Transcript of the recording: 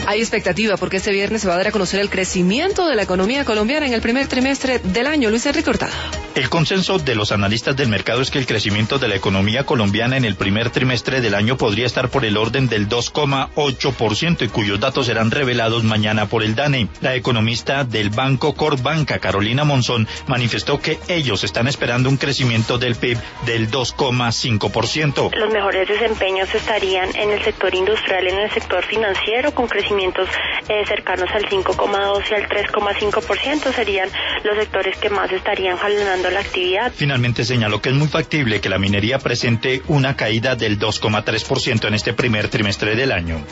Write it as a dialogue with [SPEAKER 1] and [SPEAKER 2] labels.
[SPEAKER 1] Hay expectativa porque este viernes se va a dar a conocer el crecimiento de la economía colombiana en el primer trimestre del año. Luis Enrique Hurtado.
[SPEAKER 2] El consenso de los analistas del mercado es que el crecimiento de la economía colombiana en el primer trimestre del año podría estar por el orden del 2,8% y cuyos datos serán revelados mañana por el DANE. La economista del Banco Corbanca, Carolina Monzón, manifestó que ellos están esperando un crecimiento del PIB del 2,5%.
[SPEAKER 3] Los mejores desempeños estarían en el sector industrial, en el sector financiero, con crecimientos cercanos al 5,2 y al 3,5%, serían los sectores que más estarían jalonando la actividad.
[SPEAKER 2] Finalmente señaló que es muy factible que la minería presente una caída del 2,3% en este primer trimestre del año.